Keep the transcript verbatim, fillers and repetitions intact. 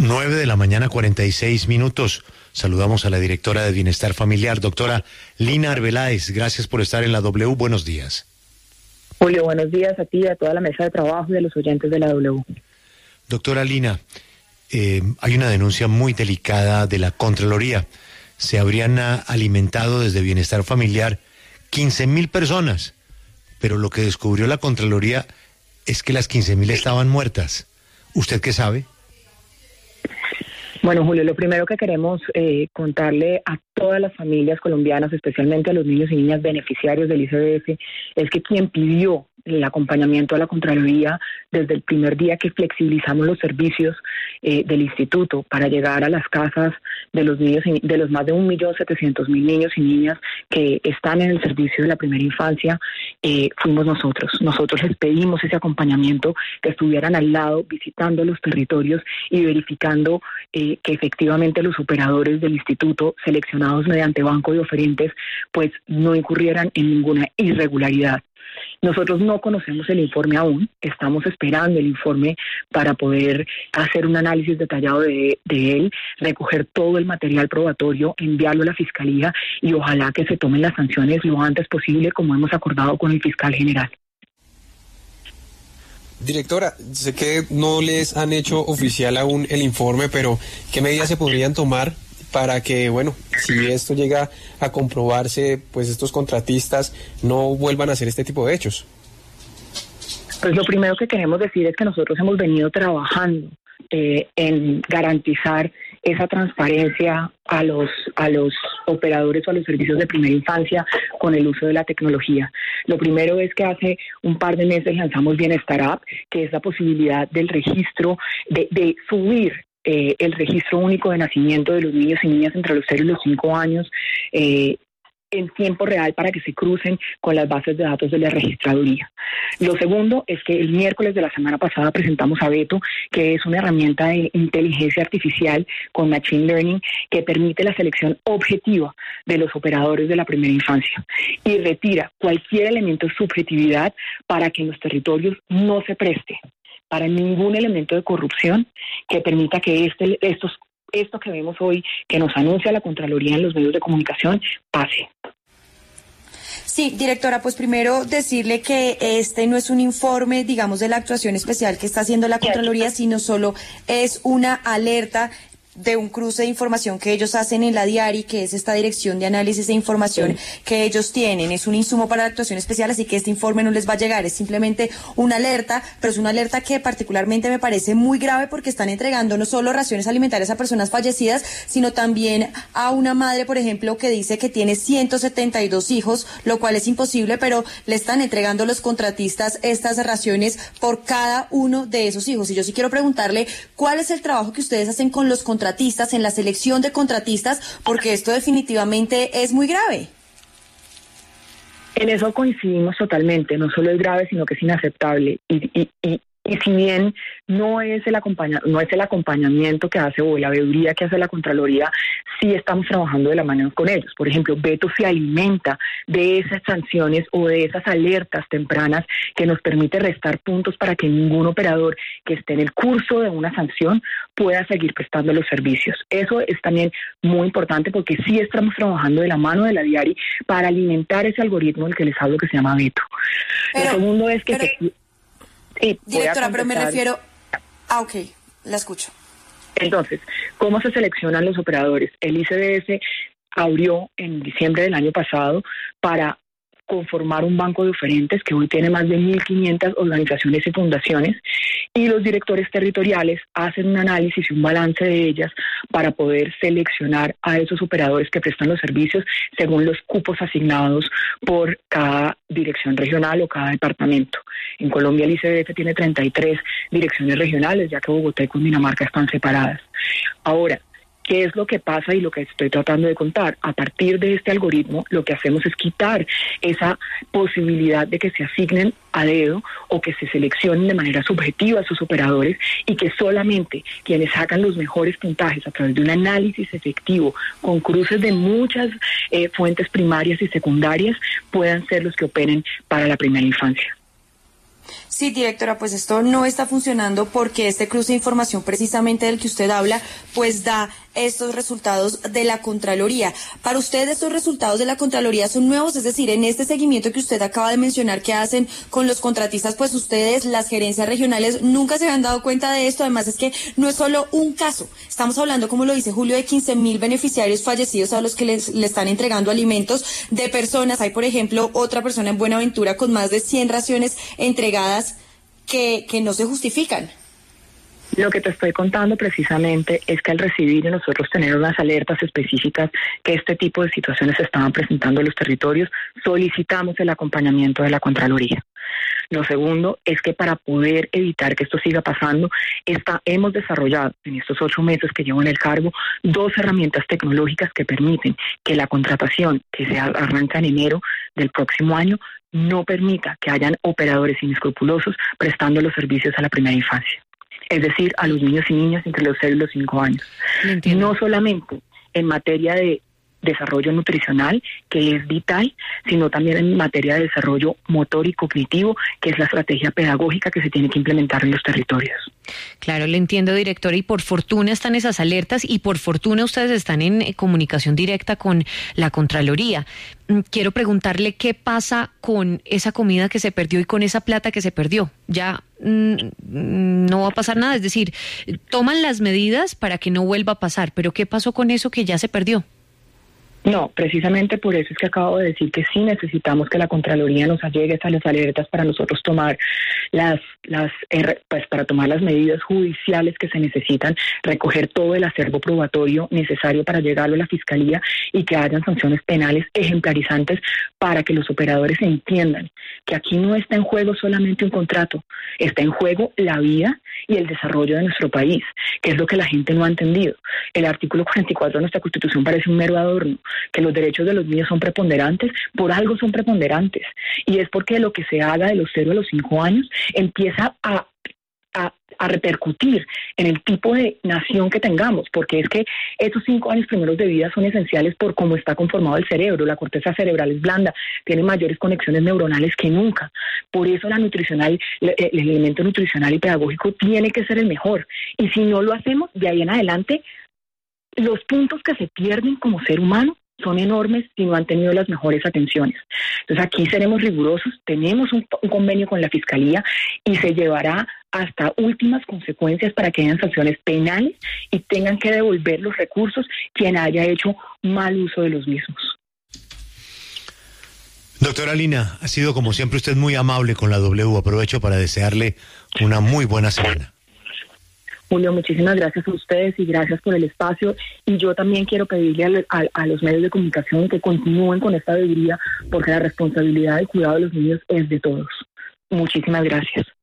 Nueve de la mañana, cuarenta y seis minutos. Saludamos a la directora de Bienestar Familiar, doctora Lina Arbeláez. Gracias por estar en la W. Buenos días. Julio, buenos días a ti, a toda la mesa de trabajo y a los oyentes de la W. Doctora Lina, eh, hay una denuncia muy delicada de la Contraloría. Se habrían alimentado desde Bienestar Familiar quince mil personas, pero lo que descubrió la Contraloría es que las quince mil estaban muertas. ¿Usted qué sabe? Bueno, Julio, lo primero que queremos eh, contarle a todas las familias colombianas, especialmente a los niños y niñas beneficiarios del I C B F, es que quien pidió el acompañamiento a la Contraloría desde el primer día que flexibilizamos los servicios eh, del instituto para llegar a las casas de los niños y, de los más de un millón setecientos mil niños y niñas que están en el servicio de la primera infancia, eh, fuimos nosotros. Nosotros les pedimos ese acompañamiento, que estuvieran al lado visitando los territorios y verificando eh, que efectivamente los operadores del instituto seleccionados mediante banco de oferentes pues no incurrieran en ninguna irregularidad. Nosotros no conocemos el informe aún, estamos esperando el informe para poder hacer un análisis detallado de, de él, recoger todo el material probatorio, enviarlo a la Fiscalía y ojalá que se tomen las sanciones lo antes posible, como hemos acordado con el fiscal general. Directora, sé que no les han hecho oficial aún el informe, pero ¿qué medidas se podrían tomar para que, bueno, si esto llega a comprobarse, pues estos contratistas no vuelvan a hacer este tipo de hechos? Pues lo primero que queremos decir es que nosotros hemos venido trabajando eh, en garantizar esa transparencia a los a los operadores o a los servicios de primera infancia con el uso de la tecnología. Lo primero es que hace un par de meses lanzamos Bienestar App, que es la posibilidad del registro, de, de subir Eh, el registro único de nacimiento de los niños y niñas entre los cero y los cinco años eh, en tiempo real para que se crucen con las bases de datos de la registraduría. Lo segundo es que el miércoles de la semana pasada presentamos a Beto, que es una herramienta de inteligencia artificial con Machine Learning que permite la selección objetiva de los operadores de la primera infancia y retira cualquier elemento de subjetividad para que en los territorios no se preste para ningún elemento de corrupción que permita que este, estos, esto que vemos hoy, que nos anuncia la Contraloría en los medios de comunicación, pase. Sí, directora, pues primero decirle que este no es un informe, digamos, de la actuación especial que está haciendo la Contraloría, sino solo es una alerta de un cruce de información que ellos hacen en la Diari, que es esta dirección de análisis de información sí. que ellos tienen. Es un insumo para la actuación especial, así que este informe no les va a llegar. Es simplemente una alerta, pero es una alerta que particularmente me parece muy grave porque están entregando no solo raciones alimentarias a personas fallecidas, sino también a una madre, por ejemplo, que dice que tiene ciento setenta y dos hijos, lo cual es imposible, pero le están entregando los contratistas estas raciones por cada uno de esos hijos. Y yo sí quiero preguntarle, ¿cuál es el trabajo que ustedes hacen con los contratistas? contratistas, en la selección de contratistas, porque esto definitivamente es muy grave. En eso coincidimos totalmente, no solo es grave, sino que es inaceptable. Y, y, y, y si bien no es el acompaña, no es el acompañamiento que hace o la veeduría que hace la Contraloría, sí estamos trabajando de la mano con ellos. Por ejemplo, Beto se alimenta de esas sanciones o de esas alertas tempranas que nos permite restar puntos para que ningún operador que esté en el curso de una sanción pueda seguir prestando los servicios. Eso es también muy importante porque sí estamos trabajando de la mano de la Diari para alimentar ese algoritmo del que les hablo que se llama Beto. Pero, Lo segundo es que... Pero... Se... Sí, directora, pero me refiero... Ah, ok, la escucho. Entonces, ¿cómo se seleccionan los operadores? El I C B F abrió en diciembre del año pasado para conformar un banco de oferentes que hoy tiene más de mil quinientas organizaciones y fundaciones, y los directores territoriales hacen un análisis y un balance de ellas para poder seleccionar a esos operadores que prestan los servicios según los cupos asignados por cada dirección regional o cada departamento. En Colombia el I C B F tiene treinta y tres direcciones regionales, ya que Bogotá y Cundinamarca están separadas. Ahora, ¿qué es lo que pasa y lo que estoy tratando de contar? A partir de este algoritmo, lo que hacemos es quitar esa posibilidad de que se asignen a dedo o que se seleccionen de manera subjetiva a sus operadores y que solamente quienes sacan los mejores puntajes a través de un análisis efectivo con cruces de muchas eh, fuentes primarias y secundarias puedan ser los que operen para la primera infancia. Sí, directora, pues esto no está funcionando porque este cruce de información precisamente del que usted habla, pues da estos resultados de la Contraloría. Para usted estos resultados de la Contraloría son nuevos, es decir, en este seguimiento que usted acaba de mencionar que hacen con los contratistas, pues ustedes, las gerencias regionales, nunca se habían dado cuenta de esto. Además es que no es solo un caso, estamos hablando, como lo dice Julio, de quince mil beneficiarios fallecidos a los que les, le están entregando alimentos de personas. Hay, por ejemplo, otra persona en Buenaventura con más de cien raciones entregadas que, que no se justifican. Lo que te estoy contando precisamente es que al recibir y nosotros tener unas alertas específicas que este tipo de situaciones se estaban presentando en los territorios, solicitamos el acompañamiento de la Contraloría. Lo segundo es que para poder evitar que esto siga pasando, está, hemos desarrollado en estos ocho meses que llevo en el cargo dos herramientas tecnológicas que permiten que la contratación que se arranca en enero del próximo año no permita que hayan operadores inescrupulosos prestando los servicios a la primera infancia. Es decir, a los niños y niñas entre los cero y los cinco años. No solamente en materia de desarrollo nutricional, que es vital, sino también en materia de desarrollo motor y cognitivo, que es la estrategia pedagógica que se tiene que implementar en los territorios. Claro, le entiendo, directora, y por fortuna están esas alertas y por fortuna ustedes están en comunicación directa con la Contraloría. Quiero preguntarle qué pasa con esa comida que se perdió y con esa plata que se perdió. Ya mmm, no va a pasar nada, es decir, toman las medidas para que no vuelva a pasar, pero ¿qué pasó con eso que ya se perdió? No, precisamente por eso es que acabo de decir que sí necesitamos que la Contraloría nos allegue hasta las alertas para nosotros tomar las, las, pues para tomar las medidas judiciales que se necesitan, recoger todo el acervo probatorio necesario para llegarlo a la Fiscalía y que hayan sanciones penales ejemplarizantes para que los operadores entiendan que aquí no está en juego solamente un contrato, está en juego la vida y el desarrollo de nuestro país, que es lo que la gente no ha entendido. El artículo cuarenta y cuatro de nuestra Constitución parece un mero adorno, que los derechos de los niños son preponderantes, por algo son preponderantes, y es porque lo que se haga de los cero a los cinco años empieza a, a, a repercutir en el tipo de nación que tengamos, porque es que esos cinco años primeros de vida son esenciales por cómo está conformado el cerebro. La corteza cerebral es blanda, tiene mayores conexiones neuronales que nunca, por eso la nutricional, el, el elemento nutricional y pedagógico tiene que ser el mejor, y si no lo hacemos, de ahí en adelante, los puntos que se pierden como ser humano son enormes si no han tenido las mejores atenciones. Entonces aquí seremos rigurosos, tenemos un, un convenio con la Fiscalía y se llevará hasta últimas consecuencias para que hayan sanciones penales y tengan que devolver los recursos quien haya hecho mal uso de los mismos. Doctora Lina, ha sido como siempre usted muy amable con la W. Aprovecho para desearle una muy buena semana. Julio, muchísimas gracias a ustedes y gracias por el espacio. Y yo también quiero pedirle a, a, a los medios de comunicación que continúen con esta debería, porque la responsabilidad del cuidado de los niños es de todos. Muchísimas gracias.